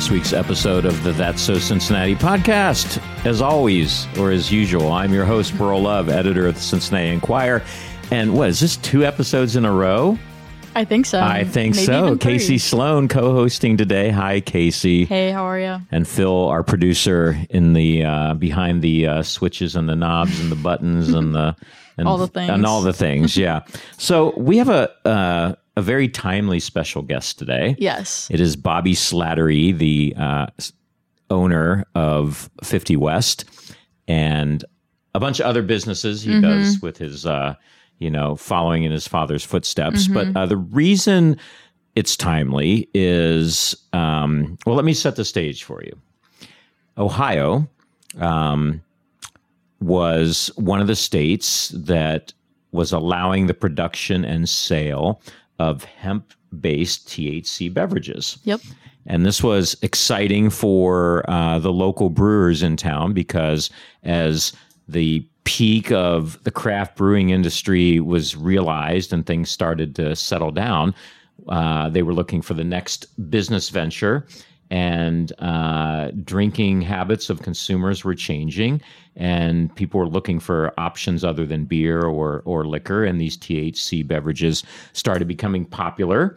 this week's episode of the That's So Cincinnati podcast. As always, or as usual, I'm your host, Burl Love, editor of the Cincinnati Enquirer. And what, is this 2 episodes in a row? I think so. I think Maybe so. even 3. Casey Sloan co-hosting today. Hi, Casey. Hey, how are you? And Phil, our producer, in the behind the switches and the knobs and the buttons and the and all the things. And all the things, yeah. So we have a very timely special guest today. Yes. It is Bobby Slattery, the owner of 50 West and a bunch of other businesses he does with his, following in his father's footsteps. But the reason it's timely is, let me set the stage for you. Ohio was one of the states that was allowing the production and sale of hemp-based THC beverages. Yep. And this was exciting for the local brewers in town because as the peak of the craft brewing industry was realized and things started to settle down, they were looking for the next business venture. And drinking habits of consumers were changing, and people were looking for options other than beer or liquor, and these THC beverages started becoming popular.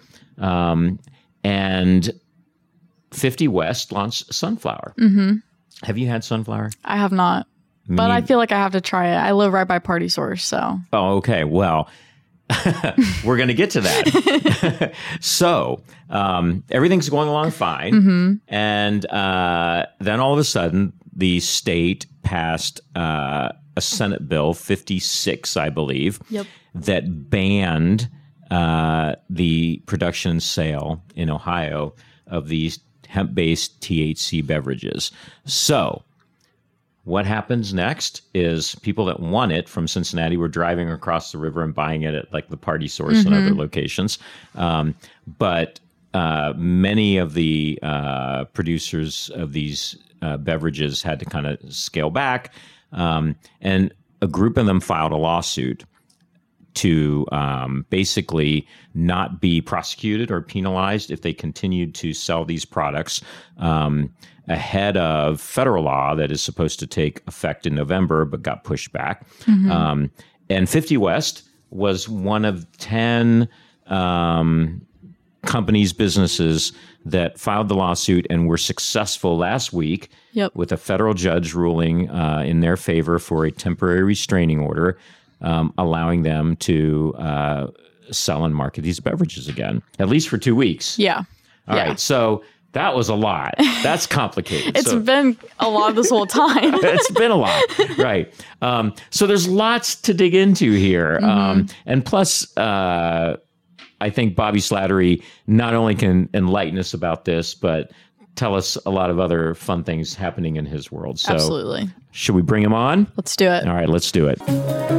And 50 West launched Sunflower. Mm-hmm. Have you had Sunflower? I have not, but I feel like I have to try it. I live right by Party Source, so. Oh, okay. Well, we're going to get to that. So everything's going along fine. And then all of a sudden, the state passed a Senate bill, 56, I believe, that banned the production and sale in Ohio of these hemp-based THC beverages. So what happens next is people that want it from Cincinnati were driving across the river and buying it at like the Party Source and other locations. But many of the producers of these beverages had to kind of scale back. And a group of them filed a lawsuit to basically not be prosecuted or penalized if they continued to sell these products ahead of federal law that is supposed to take effect in November, but got pushed back. And 50 West was one of 10 companies, businesses that filed the lawsuit and were successful last week with a federal judge ruling in their favor for a temporary restraining order, allowing them to sell and market these beverages again, at least for 2 weeks. Yeah. All right. So that was a lot. That's complicated. It's been a lot this whole time. It's been a lot. Right. So there's lots to dig into here. And plus, I think Bobby Slattery not only can enlighten us about this, but tell us a lot of other fun things happening in his world. So Absolutely. Should we bring him on? Let's do it. All right, let's do it.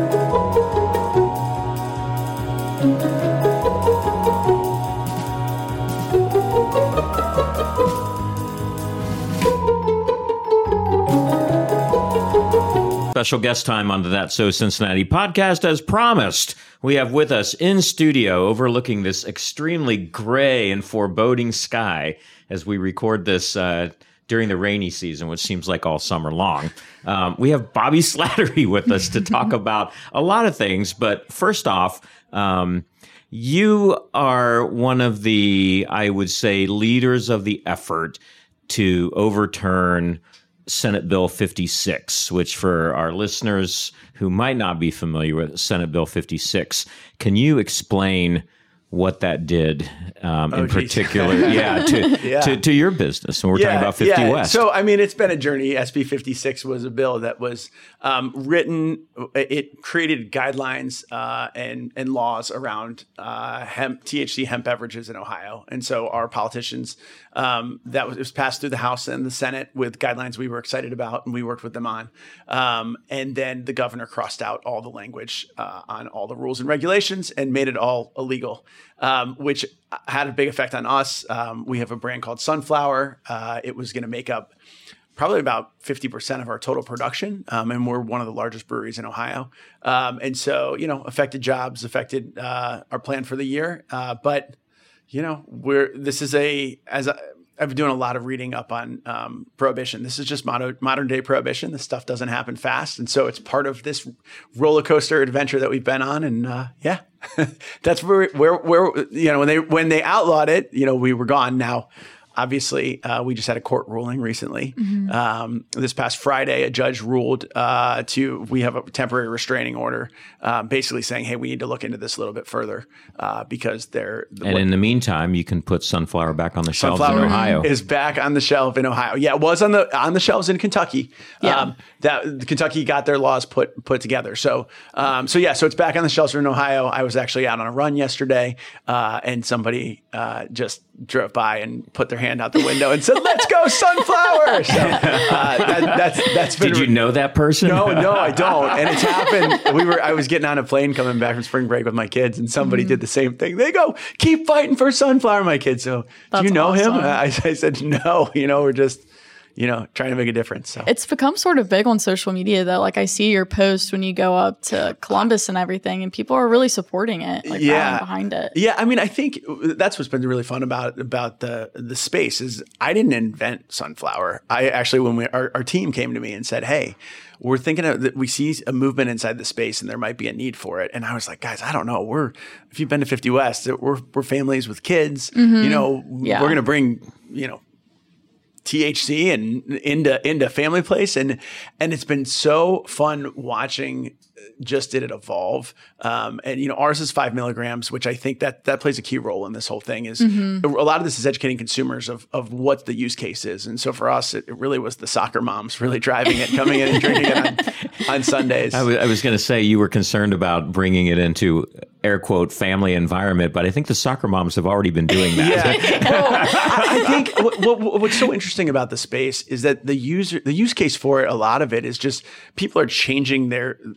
Special guest time on the That's So Cincinnati podcast. As promised, we have with us in studio overlooking this extremely gray and foreboding sky as we record this during the rainy season, which seems like all summer long. We have Bobby Slattery with us to talk about a lot of things. But first off, you are one of the, I would say, leaders of the effort to overturn Senate Bill 56, which for our listeners who might not be familiar with Senate Bill 56, can you explain what that did in particular to your business when we're talking about 50 West? So, I mean, it's been a journey. SB 56 was a bill that was written. It created guidelines and laws around THC hemp beverages in Ohio. And so our politicians, it was passed through the House and the Senate with guidelines we were excited about and we worked with them on. And then the governor crossed out all the language on all the rules and regulations and made it all illegal. Which had a big effect on us. We have a brand called Sunflower. It was going to make up probably about 50% of our total production. And we're one of the largest breweries in Ohio. And so, affected jobs, affected our plan for the year. But, this is been doing a lot of reading up on prohibition. This is just modern day prohibition. This stuff doesn't happen fast, and so it's part of this roller coaster adventure that we've been on. And that's where when they outlawed it, we were gone. Now, obviously, we just had a court ruling recently. This past Friday, a judge ruled we have a temporary restraining order, basically saying, hey, we need to look into this a little bit further because in the meantime, you can put Sunflower back on the shelves in Ohio. Is back on the shelf in Ohio. Yeah, it was on the shelves in Kentucky. Yeah. That Kentucky got their laws put together. So it's back on the shelves in Ohio. I was actually out on a run yesterday, and somebody just drove by and put their hand out the window and said, "Let's go, Sunflower!" So that's been. Did you know that person? No, I don't. And it's happened. I was getting on a plane coming back from spring break with my kids, and somebody did the same thing. They go, "Keep fighting for Sunflower, my kids." So, do you know him? I said, "No." We're just. Trying to make a difference. So it's become sort of big on social media, though. Like I see your posts when you go up to Columbus and everything, and people are really supporting it, rallying behind it. Yeah, I mean, I think that's what's been really fun about the space is I didn't invent Sunflower. I actually, when our team came to me and said, "Hey, we're thinking that we see a movement inside the space, and there might be a need for it." And I was like, "Guys, I don't know. If you've been to 50 West, we're families with kids. We're going to bring THC and into Family Place, and it's been so fun watching just did it evolve. And ours is 5 milligrams, which I think that plays a key role in this whole thing. Is a lot of this is educating consumers of what the use case is, and so for us, it really was the soccer moms really driving it, coming in and drinking it on Sundays. I was going to say you were concerned about bringing it into air quote family environment, but I think the soccer moms have already been doing that. Yeah. Well, I think what's so interesting about the space is that the use case for it, a lot of it is just people are changing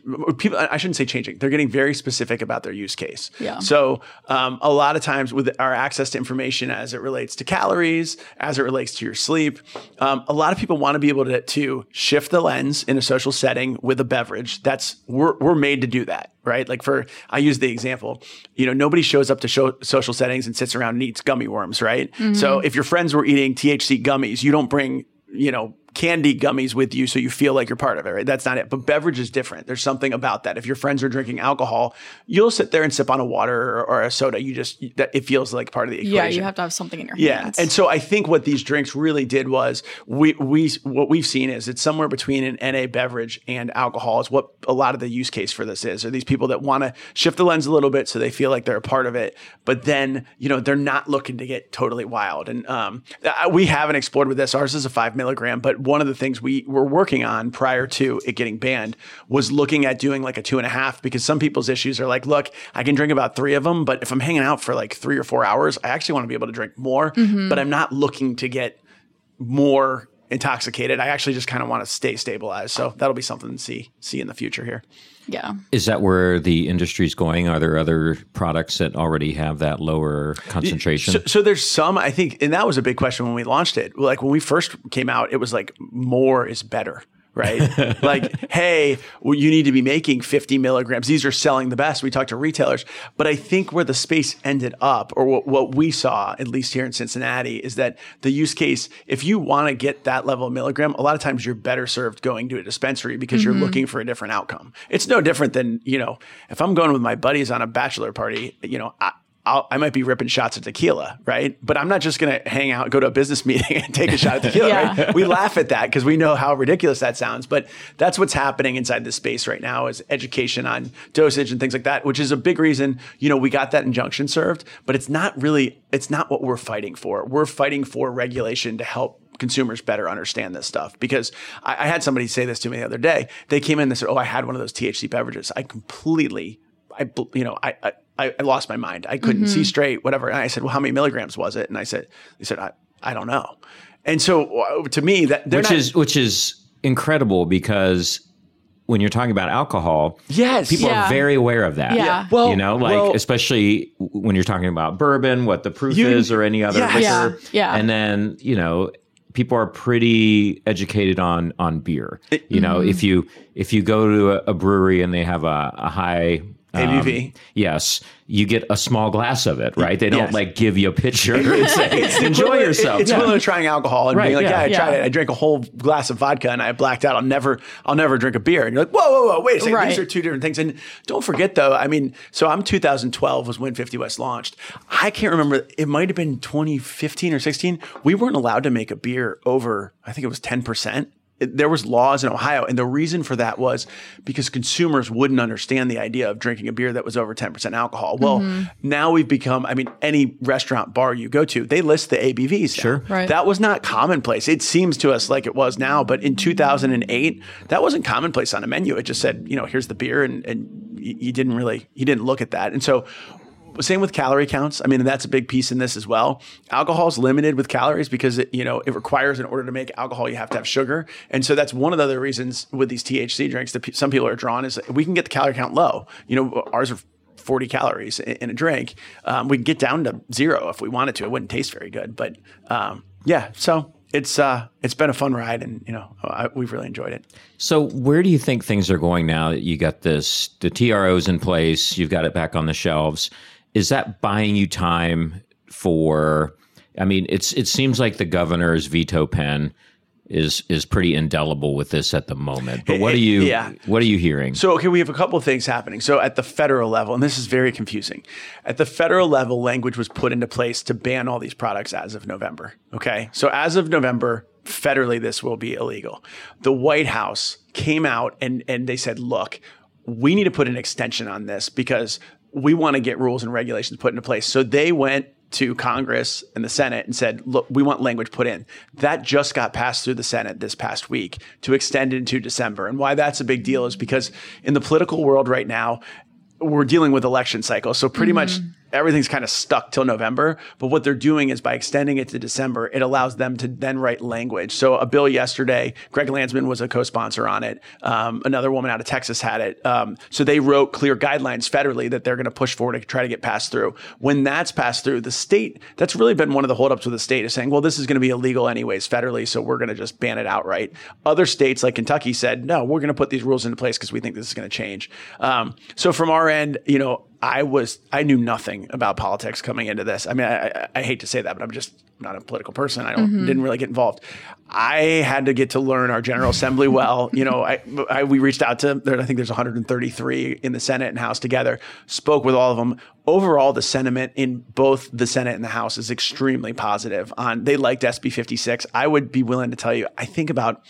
I shouldn't say changing. They're getting very specific about their use case. Yeah. So a lot of times with our access to information as it relates to calories, as it relates to your sleep, a lot of people want to be able to shift the lens in a social setting with a beverage. We're made to do that. Right? I use the example, nobody shows up to social settings and sits around and eats gummy worms, right? Mm-hmm. So if your friends were eating THC gummies, you don't bring, candy gummies with you so you feel like you're part of it, right? That's not it. But beverage is different. There's something about that. If your friends are drinking alcohol, you'll sit there and sip on a water or a soda. It feels like part of the equation. Yeah, you have to have something in your hands. And so I think what these drinks really did was what we've seen is it's somewhere between an NA beverage and alcohol is what a lot of the use case for this is. Are these people that want to shift the lens a little bit so they feel like they're a part of it, but then, they're not looking to get totally wild. And we haven't explored with this. Ours is a 5 milligram, but one of the things we were working on prior to it getting banned was looking at doing like a 2.5, because some people's issues are like, look, I can drink about 3 of them, but if I'm hanging out for like 3 or 4 hours, I actually want to be able to drink more, but I'm not looking to get more intoxicated. I actually just kind of want to stay stabilized. So that'll be something to see in the future here. Yeah. Is that where the industry's going? Are there other products that already have that lower concentration? So there's some, I think, and that was a big question when we launched it. Like when we first came out, it was like more is better. Right? Like, hey, you need to be making 50 milligrams. These are selling the best. We talked to retailers. But I think where the space ended up, or what we saw, at least here in Cincinnati, is that the use case, if you want to get that level of milligram, a lot of times you're better served going to a dispensary because you're looking for a different outcome. It's no different than, if I'm going with my buddies on a bachelor party, I might be ripping shots of tequila, right? But I'm not just going to hang out, go to a business meeting and take a shot of tequila, right? We laugh at that because we know how ridiculous that sounds. But that's what's happening inside this space right now is education on dosage and things like that, which is a big reason, we got that injunction served, but it's not what we're fighting for. We're fighting for regulation to help consumers better understand this stuff. Because I had somebody say this to me the other day. They came in and they said, I had one of those THC beverages. I lost my mind. I couldn't see straight, whatever. And I said, well, how many milligrams was it? And they said, I don't know. And so to me, which is incredible because when you're talking about alcohol, people are very aware of that. Yeah. Well, especially when you're talking about bourbon, what the proof is or any other liquor. Yeah. And then, people are pretty educated on beer. If you go to a brewery and they have a high ABV. Yes, you get a small glass of it, right? They don't like give you a pitcher and say, enjoy yourself. It's equivalent to trying alcohol and being like, I tried it. I drank a whole glass of vodka and I blacked out. I'll never drink a beer. And you're like, whoa, wait a second. These are two different things. And don't forget though, I mean, so I'm 2012 was when 50 West launched. I can't remember. It might have been 2015 or 16. We weren't allowed to make a beer over, I think it was 10%. There was laws in Ohio, and the reason for that was because consumers wouldn't understand the idea of drinking a beer that was over 10% alcohol. Well, now we've become, I mean, any restaurant bar you go to, they list the ABVs. Sure. Right. That was not commonplace. It seems to us like it was now, but in 2008, that wasn't commonplace on a menu. It just said, here's the beer, and you didn't look at that. And so same with calorie counts. I mean, that's a big piece in this as well. Alcohol is limited with calories because it requires, in order to make alcohol, you have to have sugar. And so that's one of the other reasons with these THC drinks that some people are drawn is we can get the calorie count low. Ours are 40 calories in a drink. We can get down to 0 if we wanted to. It wouldn't taste very good, but so it's been a fun ride, and we've really enjoyed it. So where do you think things are going now that you got the TROs in place, you've got it back on the shelves? Is that buying you time for? I mean, it seems like the governor's veto pen is pretty indelible with this at the moment. But what are you hearing? So we have a couple of things happening. So at the federal level, and this is very confusing. At the federal level, language was put into place to ban all these products as of November. Okay, so as of November, federally, this will be illegal. The White House came out and they said, look, we need to put an extension on this because we want to get rules and regulations put into place. So they went to Congress and the Senate and said, look, we want language put in. That just got passed through the Senate this past week to extend it into December. And why that's a big deal is because in the political world right now, we're dealing with election cycles. So pretty much everything's kind of stuck till November. But what they're doing is by extending it to December, it allows them to then write language. So a bill yesterday, Greg Landsman was a co-sponsor on it. Another woman out of Texas had it. So they wrote clear guidelines federally that they're going to push forward to try to get passed through. When that's passed through, the state, that's really been one of the holdups with the state is saying, well, this is going to be illegal anyways federally, so we're going to just ban it outright. Other states like Kentucky said, no, we're going to put these rules into place because we think this is going to change. So from our end, I knew nothing about politics coming into this. I mean, I hate to say that, but I'm just not a political person. Didn't really get involved. I had to get to learn our General Assembly well. We reached out to, I think there's 133 in the Senate and House together, spoke with all of them. Overall, the sentiment in both the Senate and the House is extremely positive. They liked SB 56. I would be willing to tell you, I think about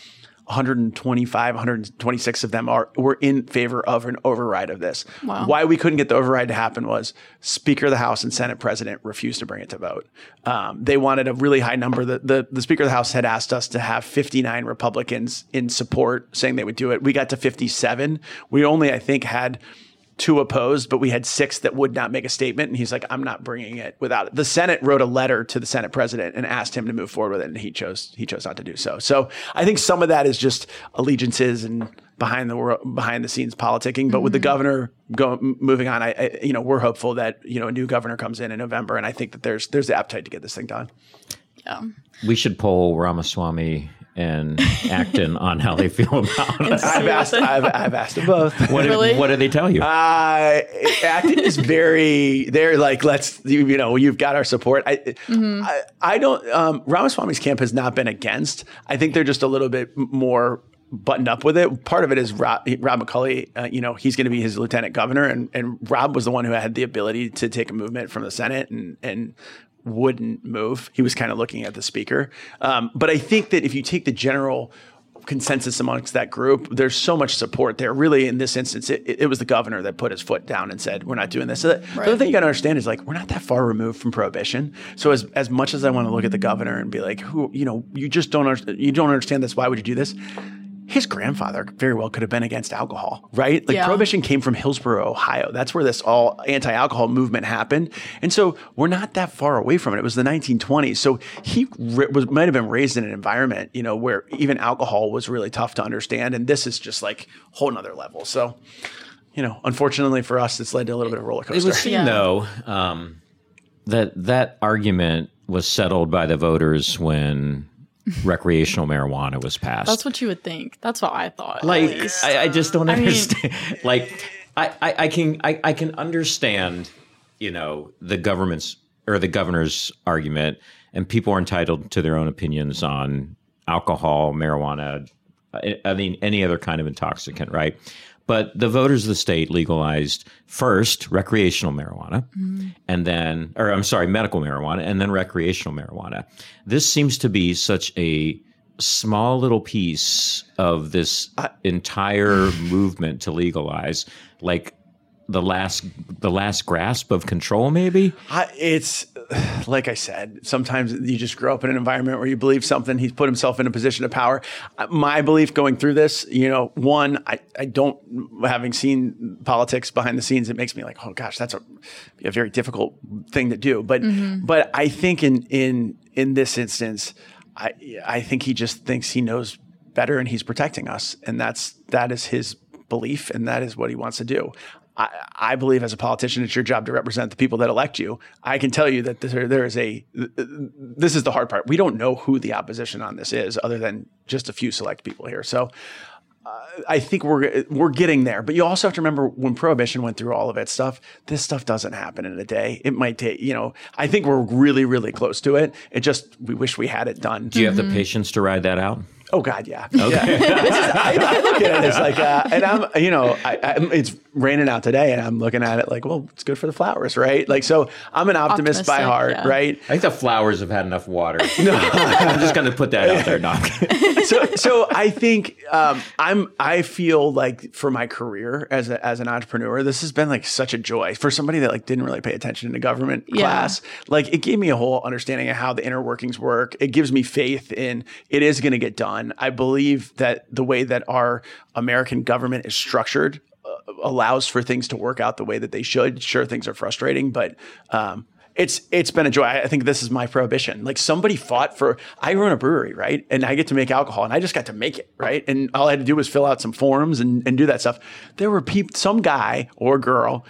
125, 126 of them were in favor of an override of this. Wow. Why we couldn't get the override to happen was Speaker of the House and Senate President refused to bring it to vote. They wanted a really high number. The Speaker of the House had asked us to have 59 Republicans in support, saying they would do it. We got to 57. We only, I think, had 2 opposed, but we had 6 that would not make a statement. And he's like, I'm not bringing it without it. The Senate wrote a letter to the Senate president and asked him to move forward with it. And he chose not to do so. So I think some of that is just allegiances and behind the scenes politicking. But with the governor moving on, we're hopeful that, a new governor comes in November. And I think that there's the appetite to get this thing done. Yeah. We should poll Ramaswamy and Acton on how they feel about it. I've asked them both. What did they tell you? Acton is they're like, you've got our support. I don't, Ramaswamy's camp has not been against. I think they're just a little bit more buttoned up with it. Part of it is Rob McCulley, he's going to be his lieutenant governor. And Rob was the one who had the ability to take a movement from the Senate and wouldn't move. He was kind of looking at the speaker. But I think that if you take the general consensus amongst that group, there's so much support there. Really, in this instance, it was the governor that put his foot down and said, we're not doing this. So the other thing you got to understand is we're not that far removed from prohibition. So as much as I want to look at the governor and be like, you just don't understand this. Why would you do this? His grandfather very well could have been against alcohol, right? Prohibition came from Hillsborough, Ohio. That's where this all anti-alcohol movement happened. And so we're not that far away from it. It was the 1920s. So he might have been raised in an environment, where even alcohol was really tough to understand. And this is just a whole nother level. So, unfortunately for us, it's led to a little bit of a roller coaster. It would seem, though, that argument was settled by the voters when recreational marijuana was passed. That's what you would think. That's what I thought. I just don't understand. I can understand, the government's or the governor's argument, and people are entitled to their own opinions on alcohol, marijuana, I mean, any other kind of intoxicant, right? But the voters of the state legalized first recreational marijuana, and then, medical marijuana, and then recreational marijuana. This seems to be such a small little piece of this entire movement to legalize, like the last grasp of control, maybe? It's like I said, sometimes you just grow up in an environment where you believe something. He's put himself in a position of power. My belief going through this, one, I don't, having seen politics behind the scenes, it makes me like, oh gosh, that's a very difficult thing to do. But but I think in this instance, I think he just thinks he knows better and he's protecting us, and that is his belief, and that is what he wants to do. I believe as a politician, it's your job to represent the people that elect you. I can tell you that this is the hard part. We don't know who the opposition on this is other than just a few select people here. So I think we're getting there. But you also have to remember when Prohibition went through all of its stuff, this stuff doesn't happen in a day. It might take, I think we're really, really close to it. We wish we had it done. Do you have the patience to ride that out? Oh God, yeah. Okay. Yeah. I look at it as like, and I'm, it's raining out today, and I'm looking at it like, well, it's good for the flowers, right? Like, so I'm an optimist by heart, right? I think the flowers have had enough water. No, I'm just going to put that out there, Doc. So I think I feel like for my career as an entrepreneur, this has been like such a joy for somebody that like didn't really pay attention in a government class. Like, it gave me a whole understanding of how the inner workings work. It gives me faith in it is going to get done. I believe that the way that our American government is structured allows for things to work out the way that they should. Sure, things are frustrating, but it's been a joy. I think this is my Prohibition. Like, somebody fought for. I run a brewery, right? And I get to make alcohol, and I just got to make it, right? And all I had to do was fill out some forms and do that stuff. There were some guy or girl,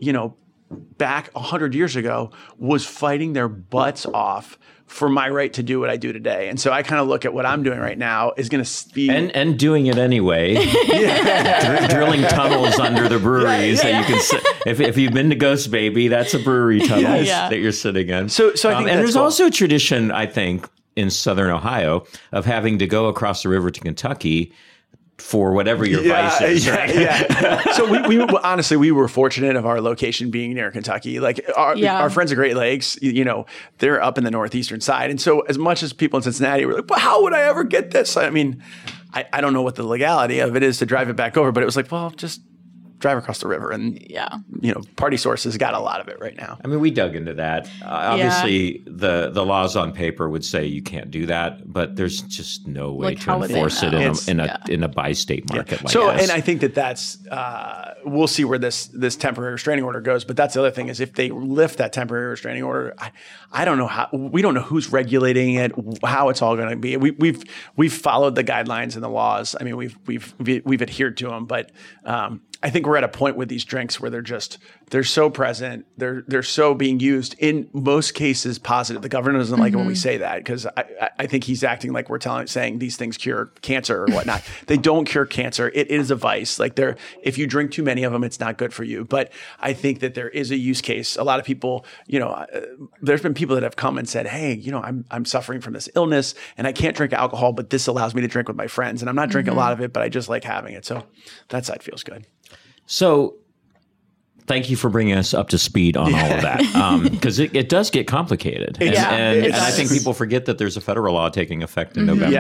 back 100 years ago was fighting their butts off for my right to do what I do today. And so I kind of look at what I'm doing right now is going to be... And doing it anyway. Drilling tunnels under the breweries that you can... If you've been to Ghost Baby, that's a brewery tunnel that you're sitting in. So I think and there's also a tradition, I think, in Southern Ohio of having to go across the river to Kentucky for whatever your vice is, right? Yeah. So we honestly, we were fortunate of our location being near Kentucky. Like our friends at Great Lakes, they're up in the northeastern side. And so as much as people in Cincinnati were like, well, how would I ever get this? I mean, I don't know what the legality of it is to drive it back over, but it was like, well, just drive across the river. And, Party Source has got a lot of it right now. I mean, we dug into that. Obviously, the laws on paper would say you can't do that, but there's just no way to enforce it in a bi-state market like this. And I think that's we'll see where this temporary restraining order goes. But that's the other thing is if they lift that temporary restraining order, I don't know we don't know who's regulating it, how it's all going to be. We've followed the guidelines and the laws. I mean, we've adhered to them, but I think we're at a point with these drinks where they're so present, they're so being used in most cases positive. The governor doesn't like it when we say that because I think he's acting like we're saying these things cure cancer or whatnot. They don't cure cancer. It is a vice. Like if you drink too many of them, it's not good for you. But I think that there is a use case. A lot of people, there's been people that have come and said, hey, I'm suffering from this illness and I can't drink alcohol, but this allows me to drink with my friends. And I'm not drinking a lot of it, but I just like having it. So that side feels good. So thank you for bringing us up to speed on all of that, because it does get complicated. And I think people forget that there's a federal law taking effect in November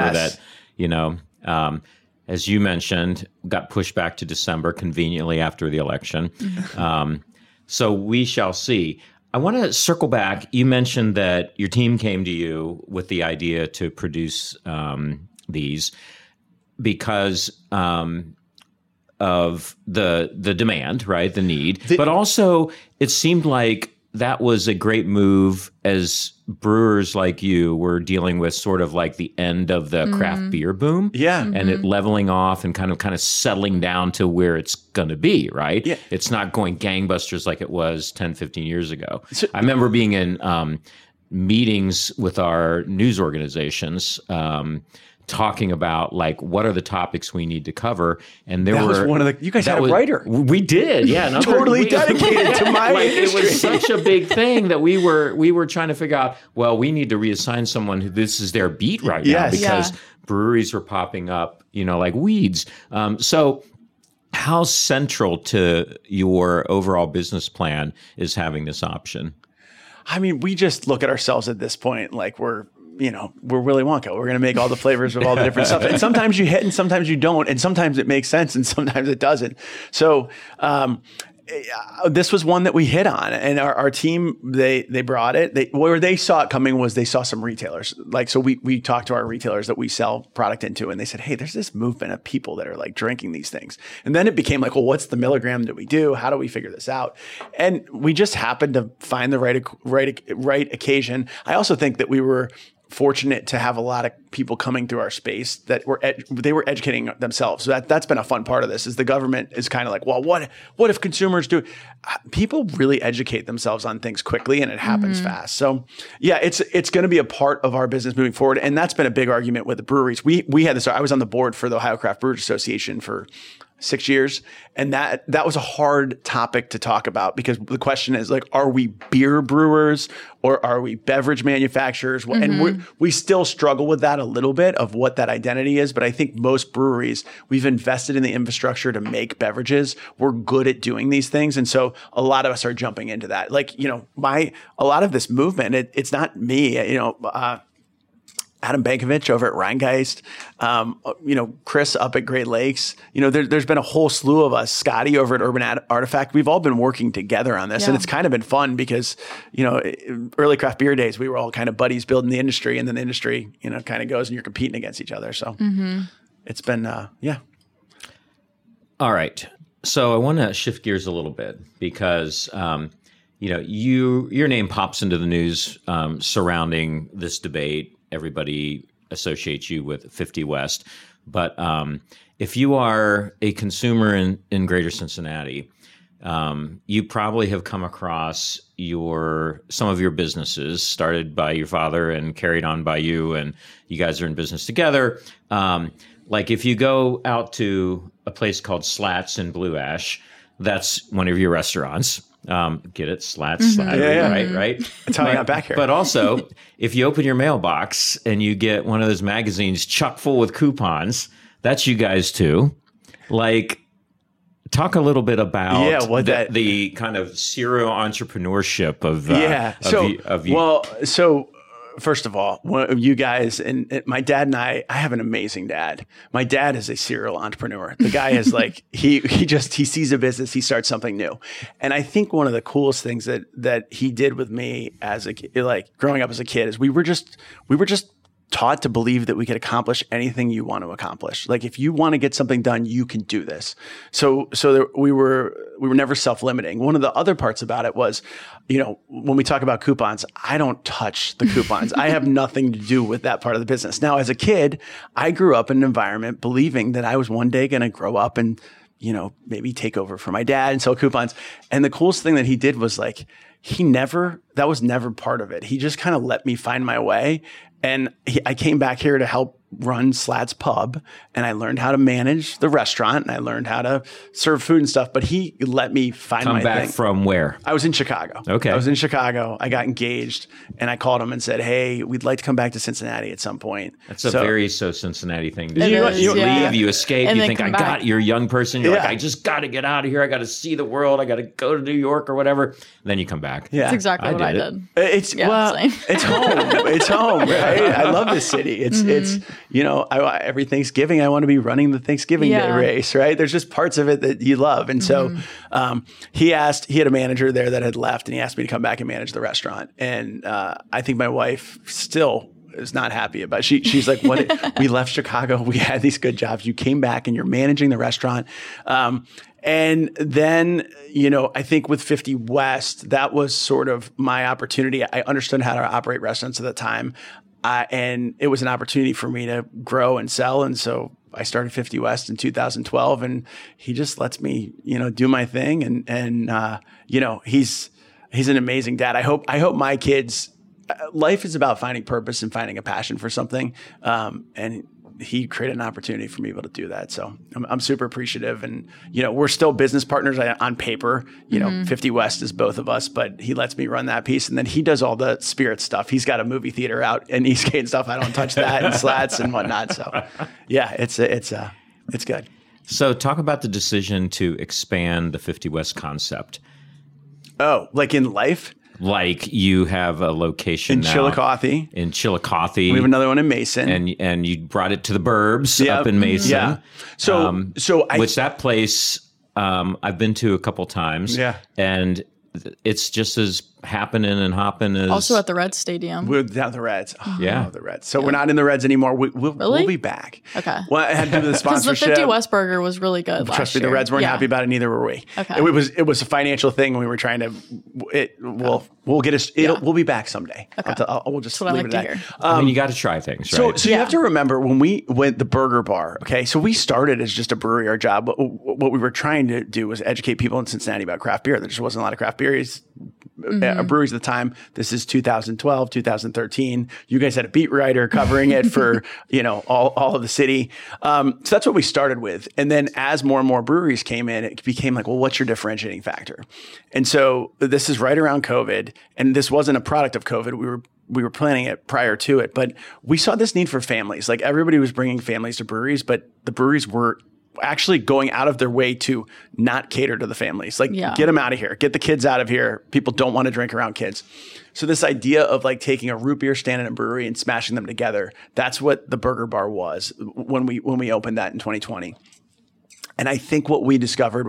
that, as you mentioned, got pushed back to December conveniently after the election. So we shall see. I want to circle back. You mentioned that your team came to you with the idea to produce these because of the demand, right? The need. But also it seemed like that was a great move as brewers like you were dealing with sort of like the end of the craft beer boom. Yeah. And it leveling off and kind of settling down to where it's going to be, right? Yeah. It's not going gangbusters like it was 10, 15 years ago. I remember being in meetings with our news organizations, talking about like what are the topics we need to cover, and there was one of the. You guys had a writer. We did, yeah, totally dedicated to my industry. It was such a big thing that we were trying to figure out. Well, we need to reassign someone who this is their beat right now because breweries were popping up, like weeds. So, how central to your overall business plan is having this option? I mean, we just look at ourselves at this point like we're Willy Wonka. We're going to make all the flavors of all the different stuff. And sometimes you hit and sometimes you don't. And sometimes it makes sense and sometimes it doesn't. So this was one that we hit on. And our team, they brought it. Where they saw it coming was they saw some retailers. Like, so we talked to our retailers that we sell product into. And they said, hey, there's this movement of people that are like drinking these things. And then it became like, well, what's the milligram that we do? How do we figure this out? And we just happened to find the right occasion. I also think that we were fortunate to have a lot of people coming through our space that they were educating themselves. So that's been a fun part of this. Is the government is kind of like, well, what if consumers do? People really educate themselves on things quickly, and it happens fast. So yeah, it's going to be a part of our business moving forward, and that's been a big argument with the breweries. We had this. I was on the board for the Ohio Craft Brewers Association for 6 years. And that was a hard topic to talk about because the question is like, are we beer brewers or are we beverage manufacturers? And we still struggle with that a little bit of what that identity is. But I think most breweries, we've invested in the infrastructure to make beverages. We're good at doing these things. And so a lot of us are jumping into that. Like, a lot of this movement, it's not me, Adam Bankovich over at Rheingeist, Chris up at Great Lakes. There's been a whole slew of us. Scotty over at Urban Artifact. We've all been working together on this, and it's kind of been fun because early craft beer days we were all kind of buddies building the industry, and then the industry kind of goes and you're competing against each other. So it's been All right, so I want to shift gears a little bit because your name pops into the news surrounding this debate. Everybody associates you with 50 West. But if you are a consumer in Greater Cincinnati, you probably have come across some of your businesses started by your father and carried on by you, and you guys are in business together. Like if you go out to a place called Slats in Blue Ash, that's one of your restaurants. Get it? Slats, right? That's how I got back here. But also, if you open your mailbox and you get one of those magazines chock full with coupons, that's you guys too. Like, talk a little bit about the kind of serial entrepreneurship of you. Well, so first of all, you guys and my dad and I have an amazing dad. My dad is a serial entrepreneur. The guy is like, he sees a business, he starts something new. And I think one of the coolest things that he did with me as growing up as a kid is we were just taught to believe that we could accomplish anything you want to accomplish. Like if you want to get something done, you can do this. So we were never self-limiting. One of the other parts about it was, when we talk about coupons, I don't touch the coupons. I have nothing to do with that part of the business. Now, as a kid, I grew up in an environment believing that I was one day going to grow up and, maybe take over for my dad and sell coupons. And the coolest thing that he did was like, that was never part of it. He just kind of let me find my way. And I came back here to help run Slats Pub, and I learned how to manage the restaurant, and I learned how to serve food and stuff. But he let me find my thing. Come back from where? I was in Chicago. Okay. I was in Chicago. I got engaged, and I called him and said, hey, we'd like to come back to Cincinnati at some point. That's a very Cincinnati thing to do. You leave, you escape, and you think, you're a young person. You're like, I just got to get out of here. I got to see the world. I got to go to New York or whatever. Then you come back. Yeah. That's exactly what I did. It's home. It's home, right? I love this city. It's every Thanksgiving, I want to be running the Thanksgiving Day race, right? There's just parts of it that you love. And so he had a manager there that had left, and he asked me to come back and manage the restaurant. And I think my wife still is not happy about it. She's like, what? We left Chicago. We had these good jobs. You came back and you're managing the restaurant. And then, I think with 50 West, that was sort of my opportunity. I understood how to operate restaurants at the time. And it was an opportunity for me to grow and sell. And so I started 50 West in 2012, and he just lets me, do my thing. And he's an amazing dad. I hope my kids, life is about finding purpose and finding a passion for something. And he created an opportunity for me to be able to do that. So I'm super appreciative. And, we're still business partners on paper. 50 West is both of us, but he lets me run that piece. And then he does all the spirit stuff. He's got a movie theater out in Eastgate and stuff. I don't touch that and slats and whatnot. So yeah, it's good. So talk about the decision to expand the 50 West concept. Oh, like in life? Like you have a location in now Chillicothe. In Chillicothe. We have another one in Mason. And you brought it to the burbs up in Mason. Yeah. Which that place I've been to a couple times. Yeah. And it's just as happening and hopping as... Also at the Reds Stadium. We're down the Reds. Oh, yeah. I love the Reds. So we're not in the Reds anymore. We'll be back. Okay. Well, I had to do the sponsorship. Because the 50 West Burger was really good last year. Trust me, the Reds weren't happy about it. Neither were we. Okay. It was a financial thing. We were trying to... We'll get us... We'll be back someday. Okay. We'll just That's what leave I it like at to hear. I mean, you got to try things, right? So you have to remember when we went the Burger Bar, okay? So we started as just a brewery. Our job, what we were trying to do was educate people in Cincinnati about craft beer. There just wasn't a lot of craft breweries at the time. This is 2012, 2013. You guys had a beat writer covering it for, all of the city. So that's what we started with. And then as more and more breweries came in, it became like, well, what's your differentiating factor? And so this is right around COVID. And this wasn't a product of COVID. We were planning it prior to it, but we saw this need for families. Like everybody was bringing families to breweries, but the breweries were actually going out of their way to not cater to the families. Like, get them out of here. Get the kids out of here. People don't want to drink around kids. So this idea of like taking a root beer stand in a brewery and smashing them together, that's what the Burger Bar was when we opened that in 2020. And I think what we discovered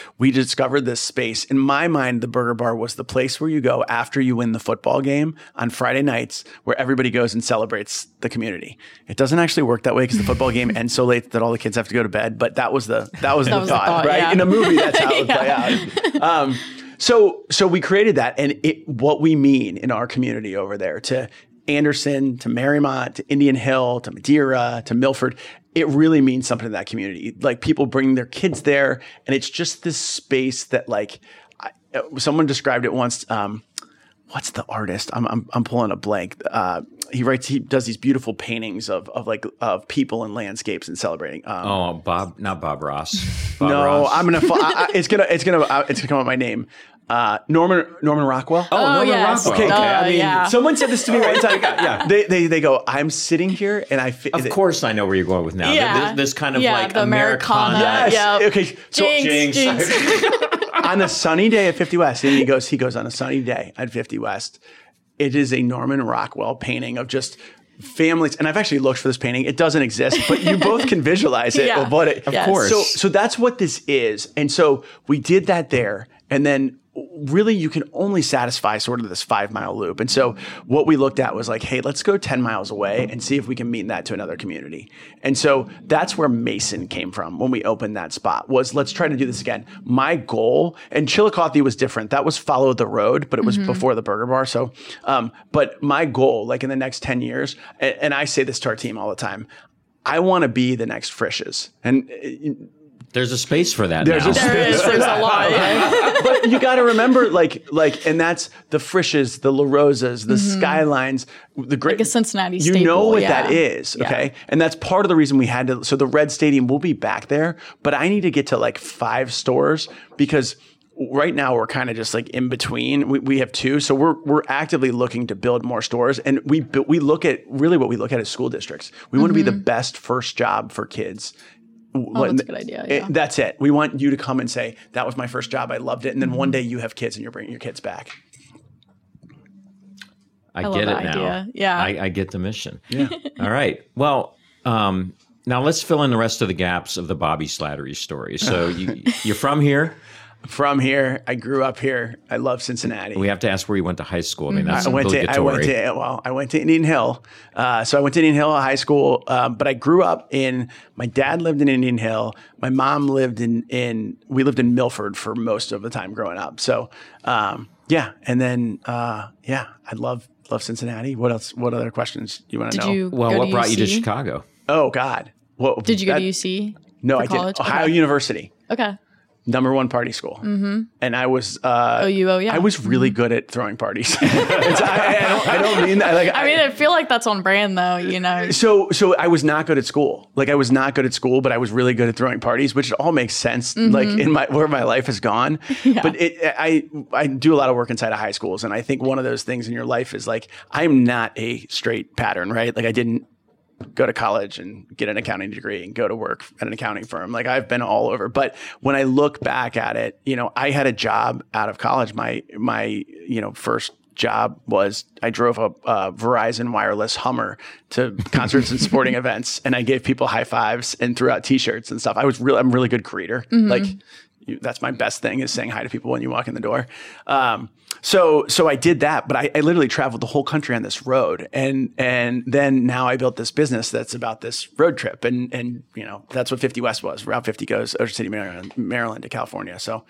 this space. In my mind, the Burger Bar was the place where you go after you win the football game on Friday nights, where everybody goes and celebrates the community. It doesn't actually work that way because the football game ends so late that all the kids have to go to bed. But that was the thought, right? Yeah. In a movie, that's how it would play out. So we created that, and what we mean in our community over there to Anderson, to Marymount, to Indian Hill, to Madeira, to Milford. It really means something to that community. Like people bring their kids there, and it's just this space that, like, someone described it once. What's the artist? I'm pulling a blank. He does these beautiful paintings of people and landscapes and celebrating. Not Bob Ross. Ross. I'm gonna. It's gonna come up my name. Norman Rockwell. Norman Rockwell. Okay. Someone said this to me one time. Yeah. They go, I'm sitting here and Of course I know where you're going with now. Yeah. This kind of like the Americana. Yes. Yep. Okay. So Jinx. On a sunny day at 50 West, and he goes on a sunny day at 50 West, it is a Norman Rockwell painting of just families. And I've actually looked for this painting. It doesn't exist, but you both can visualize it. Yeah. Of course. So that's what this is. And so we did that there. And then really you can only satisfy sort of this 5-mile loop. And so what we looked at was like, hey, let's go 10 miles away and see if we can meet that to another community. And so that's where Mason came from when we opened that spot, was let's try to do this again. My goal, and Chillicothe was different. That was follow the road, but it was before the Burger Bar. So, but my goal, like in the next 10 years, and I say this to our team all the time, I want to be the next Frisch's. And there's a space for that. There's a lot. But you got to remember, like, and that's the Frisch's, the La Rosas, the Skylines, the great, like a Cincinnati staple. You know what that is, okay? Yeah. And that's part of the reason we had to. So the Red Stadium will be back there, but I need to get to like 5 stores because right now we're kind of just like in between. We have 2, so we're actively looking to build more stores, and we look at really what we look at as school districts. We want to be the best first job for kids. Oh, that's a good idea. Yeah. That's it. We want you to come and say, that was my first job. I loved it. And then one day you have kids and you're bringing your kids back. I get it now. Idea. Yeah. I get the mission. Yeah. All right. Well, now let's fill in the rest of the gaps of the Bobby Slattery story. So you're from here? From here. I grew up here. I love Cincinnati. We have to ask where you went to high school. I mean, that's I went to Indian Hill. So I went to Indian Hill High School, but I grew up my dad lived in Indian Hill. My mom lived we lived in Milford for most of the time growing up. So, yeah. And then, I love Cincinnati. What else? What other questions do you want to know? What brought you to Chicago? Oh God. Did you go to UC? No, I didn't. Ohio University. Okay. #1 party school. And I was, yeah. I was really good at throwing parties. I don't mean that. Like, I feel like that's on brand though, you know? So I was not good at school. Like I was not good at school, but I was really good at throwing parties, which all makes sense. Like in where my life has gone. Yeah. But I do a lot of work inside of high schools. And I think one of those things in your life is like, I'm not a straight pattern, right? Like I didn't go to college and get an accounting degree and go to work at an accounting firm. Like I've been all over. But when I look back at it, you know, I had a job out of college. My first job was I drove a Verizon wireless Hummer to concerts and sporting events, and I gave people high fives and threw out T-shirts and stuff. I'm a really good greeter. Like that's my best thing is saying hi to people when you walk in the door. So I did that, but I literally traveled the whole country on this road. And then now I built this business that's about this road trip. And you know, that's what 50 West was. Route 50 goes Ocean City, Maryland to California. So,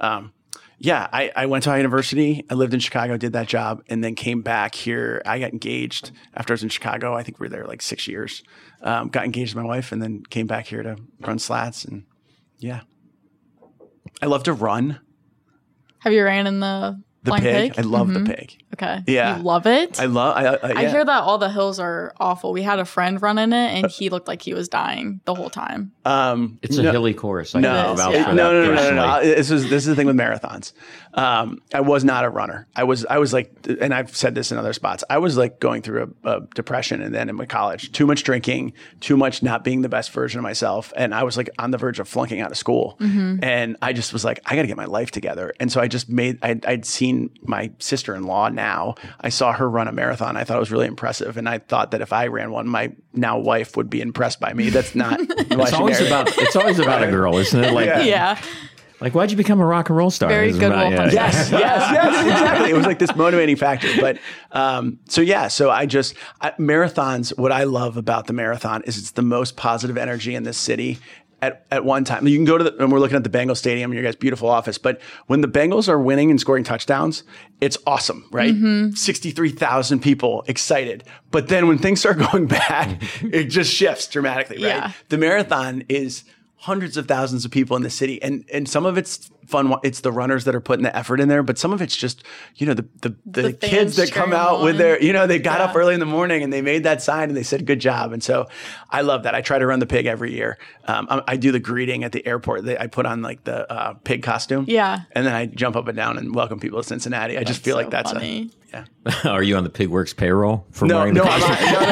I went to high university. I lived in Chicago, did that job, and then came back here. I got engaged after I was in Chicago. I think we were there like 6 years. Got engaged to my wife and then came back here to run Slats. And yeah, I love to run. Have you ran in the Blind Pig? I love the pig. Okay. Yeah. You love it? I hear that all the hills are awful. We had a friend run in it, and he looked like he was dying the whole time. It's a hilly course. No. This is the thing with marathons. I was not a runner. I was like, and I've said this in other spots, I was like going through a depression, and then in my college, too much drinking, too much not being the best version of myself. And I was like on the verge of flunking out of school. And I just was like, I got to get my life together. And so I just I'd seen my sister-in-law now. I saw her run a marathon. I thought it was really impressive. And I thought that if I ran one, my now wife would be impressed by me. That's not it's always about a girl, isn't it? Like, yeah. Like, why'd you become a rock and roll star? Very good. Yes, exactly. It was like this motivating factor. But so marathons, what I love about the marathon is it's the most positive energy in this city. At one time, you can go to and we're looking at the Bengals stadium, your guys' beautiful office. But when the Bengals are winning and scoring touchdowns, it's awesome, right? 63,000 people excited. But then when things start going bad, it just shifts dramatically, right? Yeah. The marathon is hundreds of thousands of people in the city, and some of it's fun. It's the runners that are putting the effort in there, but some of it's just, you know, the kids that come out with their, you know, they got up early in the morning and they made that sign and they said, good job. And so I love that. I try to run the pig every year. I do the greeting at the airport. I put on like the pig costume. Yeah. And then I jump up and down and welcome people to Cincinnati. I just feel like that's funny. Are you on the Pigworks payroll for wearing the costume?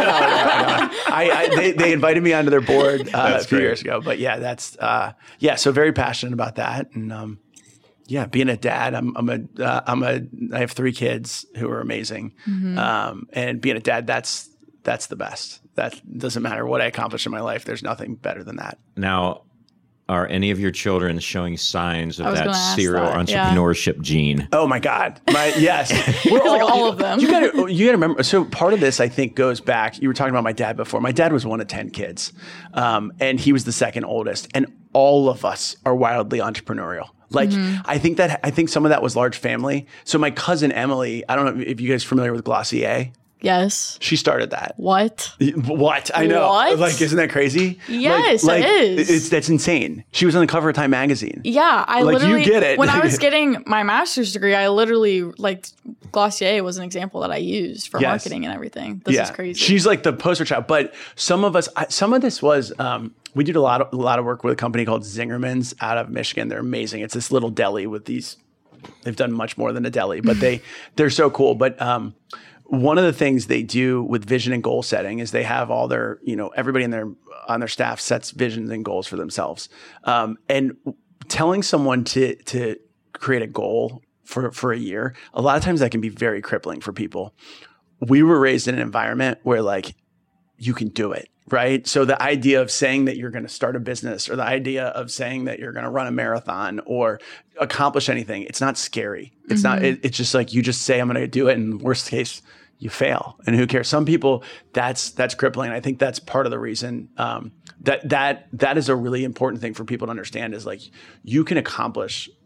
No. They invited me onto their board a few years ago, but yeah, that's so very passionate about that. And being a dad, I have 3 kids who are amazing. And being a dad, that's the best. That doesn't matter what I accomplish in my life. There's nothing better than that. Now, are any of your children showing signs of that serial entrepreneurship gene? Oh my God. Yes. We're all of them. You gotta remember. So part of this, I think, goes back. You were talking about my dad before. My dad was one of 10 kids. And he was the second oldest. And all of us are wildly entrepreneurial. Like, I think some of that was large family. So my cousin Emily, I don't know if you guys are familiar with Glossier. Yes. She started that. What? I know. What? Like, isn't that crazy? Yes, it is. That's insane. She was on the cover of Time magazine. Yeah, I literally. You get it. When I was getting my master's degree, I literally, like, Glossier was an example that I used for marketing and everything. This is crazy. She's like the poster child. But some of this was, we did a lot of work with a company called Zingerman's out of Michigan. They're amazing. It's this little deli with these, they've done much more than a deli, but they're so cool. But, one of the things they do with vision and goal setting is they have all their, you know, everybody on their staff sets visions and goals for themselves. And telling someone to create a goal for a year, a lot of times that can be very crippling for people. We were raised in an environment where like you can do it, right? So the idea of saying that you're going to start a business or the idea of saying that you're going to run a marathon or accomplish anything, it's not scary. It's not, it's just like you just say, I'm going to do it. And worst case, you fail. And who cares? Some people, that's crippling. I think that's part of the reason that is a really important thing for people to understand is like you can accomplish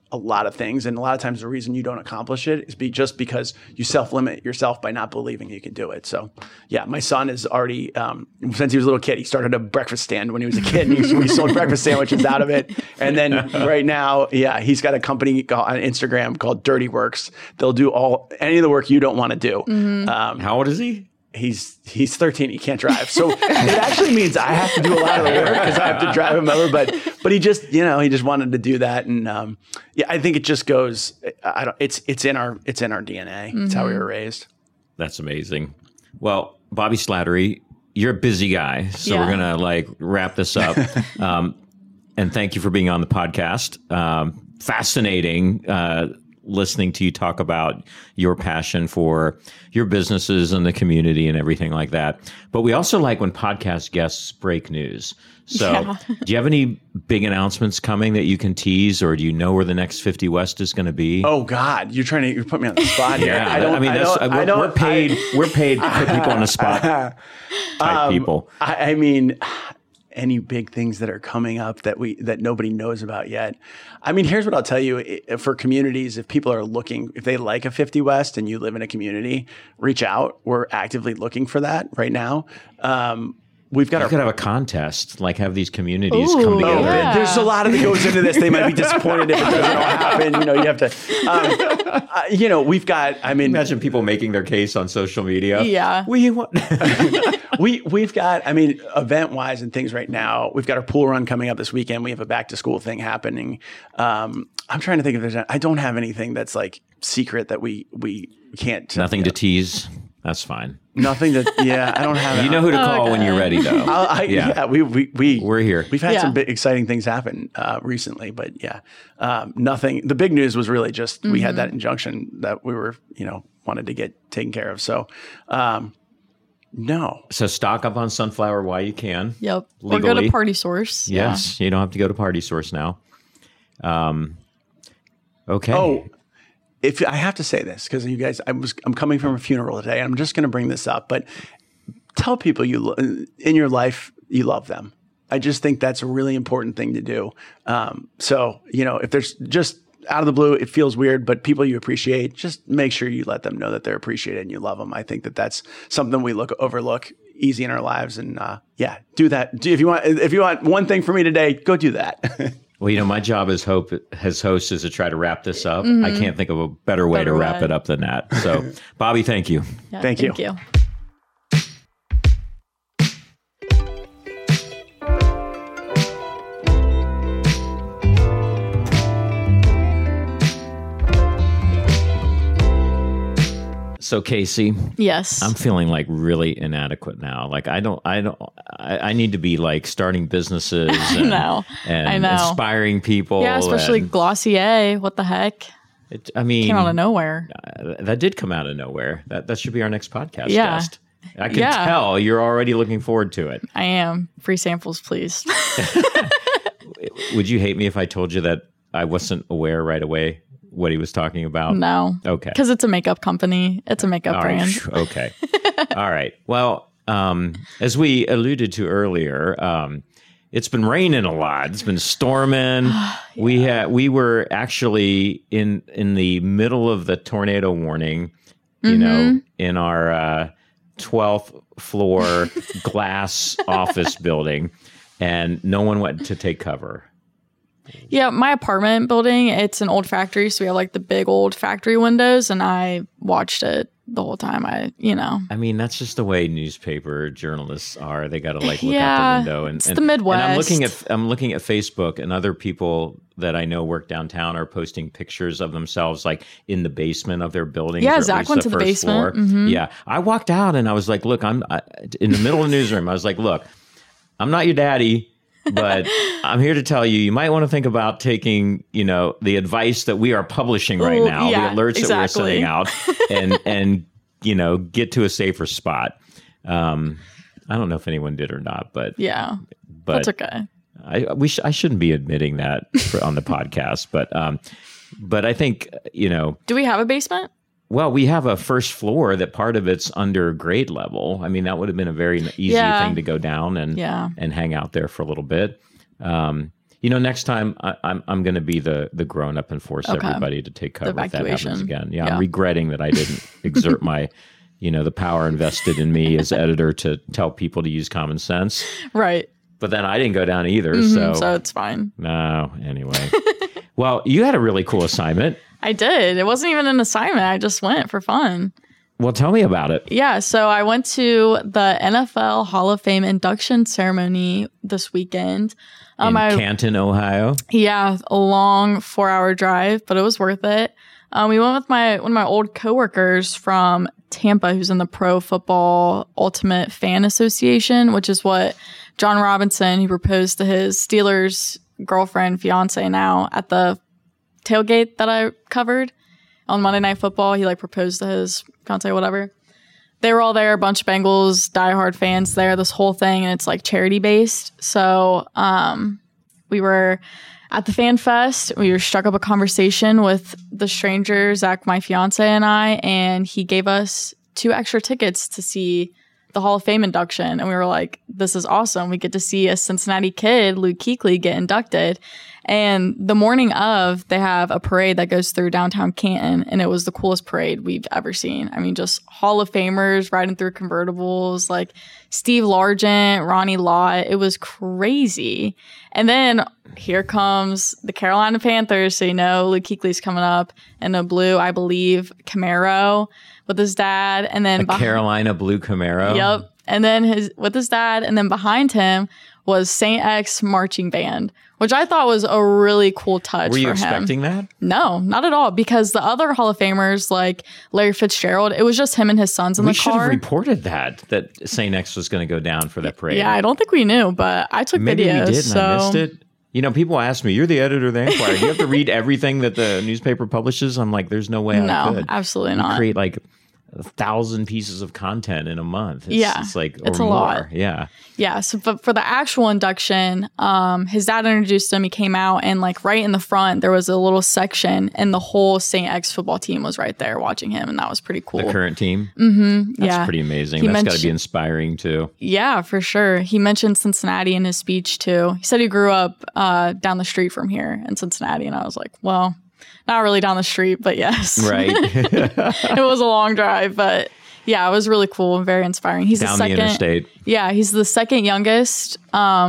a lot of things. And a lot of times the reason you don't accomplish it is just because you self-limit yourself by not believing you can do it. So yeah, my son is already, since he was a little kid, he started a breakfast stand when he was a kid, and we sold breakfast sandwiches out of it. And then right now, yeah, he's got a company on Instagram called Dirty Works. They'll do any of the work you don't want to do. How old is he? He's 13. He can't drive. So it actually means I have to do a lot of the work because I have to drive him over. But he just, he just wanted to do that. And yeah, I think it just goes, it's in our DNA. It's how we were raised. That's amazing. Well, Bobby Slattery, you're a busy guy. So we're going to wrap this up. And thank you for being on the podcast. Fascinating listening to you talk about your passion for your businesses and the community and everything like that. But we also like when podcast guests break news. So do you have any big announcements coming that you can tease, or do you know where the next 50 West is going to be? Oh God, you're putting me on the spot here. We're paid to put people on the spot type people. I mean, any big things that are coming up that nobody knows about yet. I mean, here's what I'll tell you. For communities, if people are looking, if they like a 50 West and you live in a community, reach out. We're actively looking for that right now. We could have a contest, have these communities come together. Yeah. There's a lot that goes into this. They might be disappointed if it doesn't all happen. You have to, we've got, imagine people making their case on social media. Yeah. We've got, event wise and things right now, we've got our pool run coming up this weekend. We have a back to school thing happening. I'm trying to think if I don't have anything that's secret that we can't. Nothing to tease. That's fine. Nothing I don't have. You know who to call when you're ready, though. We're here. We've had some big, exciting things happen recently, but nothing. The big news was really just we had that injunction that we were, wanted to get taken care of. So, no. So stock up on sunflower while you can. Yep. Legally. Or go to Party Source. Yes, you don't have to go to Party Source now. Okay. Oh. If I have to say this, because you guys, I'm coming from a funeral today, and I'm just going to bring this up, but tell people in your life you love them. I just think that's a really important thing to do. So, if there's just out of the blue, it feels weird, but people you appreciate, just make sure you let them know that they're appreciated and you love them. I think that's something we overlook easy in our lives, and do that. If you want one thing from me today, go do that. Well, my job as host is to try to wrap this up. I can't think of a better way to wrap it up than that. So, Bobby, thank you. Yeah, thank you. So, Casey. Yes. I'm feeling really inadequate now. I need to be starting businesses and, I know. Inspiring people. Yeah, especially Glossier. What the heck? Came out of nowhere. That did come out of nowhere. That should be our next podcast guest. I can tell you're already looking forward to it. I am. Free samples, please. Would you hate me if I told you that I wasn't aware right away what he was talking about? No. Okay. Because it's a makeup company. It's a makeup brand. Okay. All right. Well, as we alluded to earlier, it's been raining a lot. It's been storming. We were actually in the middle of the tornado warning, in our 12th floor glass office building, and no one went to take cover. Yeah, my apartment building, it's an old factory, so we have the big old factory windows, and I watched it the whole time. That's just the way newspaper journalists are. They got to look out the window, and it's the Midwest. And I'm looking at Facebook, and other people that I know work downtown are posting pictures of themselves in the basement of their buildings. Yeah, Zach went to the basement. Mm-hmm. Yeah, I walked out and I was like, "Look, I'm in the middle of the newsroom." I was like, "Look, I'm not your daddy." But I'm here to tell you, you might want to think about taking, the advice that we are publishing right now, the alerts that we're sending out, and get to a safer spot. I don't know if anyone did or not, but that's okay. I shouldn't be admitting that on the podcast, but I think Do we have a basement? Well, we have a first floor that part of it's under grade level. That would have been a very easy thing to go down and hang out there for a little bit. next time I'm going to be the grown up and force everybody to take cover if that happens again. Yeah, I'm regretting that I didn't exert my, the power invested in me as editor to tell people to use common sense. Right. But then I didn't go down either. So it's fine. No, anyway. Well, you had a really cool assignment. I did. It wasn't even an assignment. I just went for fun. Well, tell me about it. Yeah, so I went to the NFL Hall of Fame induction ceremony this weekend. In Canton, Ohio? Yeah, a long 4-hour drive, but it was worth it. We went with one of my old coworkers from Tampa who's in the Pro Football Ultimate Fan Association, which is what John Robinson, who proposed to his Steelers girlfriend, fiance now, at the tailgate that I covered on Monday Night Football. He proposed to his fiance, whatever. They were all there, a bunch of Bengals diehard fans there, this whole thing, and it's charity based. So we were at the Fan Fest. We struck up a conversation with the stranger, Zach, my fiance, and I, and he gave us 2 extra tickets to see the Hall of Fame induction. And we were like, this is awesome. We get to see a Cincinnati kid, Luke Kuechly, get inducted. And the morning of, they have a parade that goes through downtown Canton, and it was the coolest parade we've ever seen. I mean, just Hall of Famers riding through convertibles, like Steve Largent, Ronnie Lott. It was crazy. And then here comes the Carolina Panthers. So, Luke Kuechly's coming up in a blue, I believe, Camaro with his dad. And then Carolina blue Camaro. Yep. And then with his dad. And then behind him was St. X marching band, which I thought was a really cool touch. Were you for expecting him. that? No, not at all. Because the other Hall of Famers, like Larry Fitzgerald, it was just him and his sons in the car. We should have reported that St. X was going to go down for that parade. Yeah, I don't think we knew, but I took Maybe videos. Maybe we did and I missed it. People ask me, you're the editor of the Enquirer. Do you have to read everything that the newspaper publishes? I'm like, there's no way I could. No, absolutely not. Create 1,000 pieces of content in a month. It's a lot. Yeah. Yeah. So for the actual induction, his dad introduced him. He came out and right in the front, there was a little section and the whole St. X football team was right there watching him. And that was pretty cool. The current team? Mm-hmm. That's pretty amazing. That's got to be inspiring too. Yeah, for sure. He mentioned Cincinnati in his speech too. He said he grew up down the street from here in Cincinnati. And I was like, well, not really down the street, but yes. Right. It was a long drive, but yeah, it was really cool and very inspiring. He's down the interstate. Yeah, he's the second youngest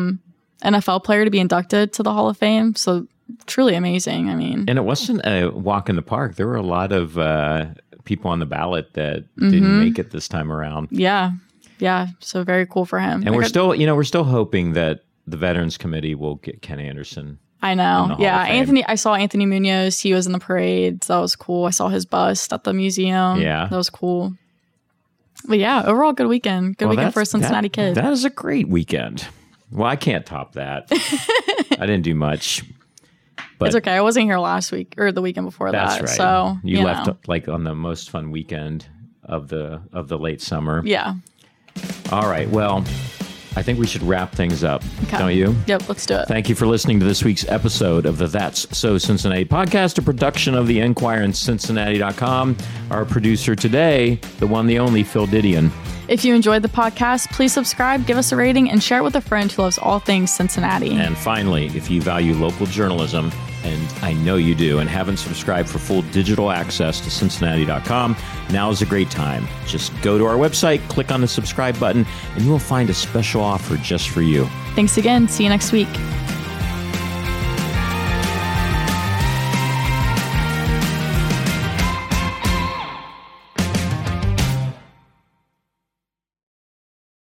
NFL player to be inducted to the Hall of Fame. So truly amazing. I mean, and it wasn't a walk in the park. There were a lot of people on the ballot that didn't make it this time around. Yeah. Yeah. So very cool for him. And we're still hoping that the Veterans Committee will get Ken Anderson. I know. Yeah. I saw Anthony Munoz. He was in the parade. So that was cool. I saw his bust at the museum. Yeah. That was cool. But yeah, overall, good weekend. Good weekend for a Cincinnati kid. That is a great weekend. Well, I can't top that. I didn't do much. But it's okay. I wasn't here last week or the weekend before that. That's right. So you left on the most fun weekend of the late summer. Yeah. All right. Well, I think we should wrap things up, don't you? Yep, let's do it. Thank you for listening to this week's episode of the That's So Cincinnati podcast, a production of the Enquirer and Cincinnati.com. Our producer today, the one, the only, Phil Didion. If you enjoyed the podcast, please subscribe, give us a rating, and share it with a friend who loves all things Cincinnati. And finally, if you value local journalism, and I know you do, and haven't subscribed for full digital access to Cincinnati.com, now is a great time. Just go to our website, click on the subscribe button, and you will find a special offer just for you. Thanks again. See you next week.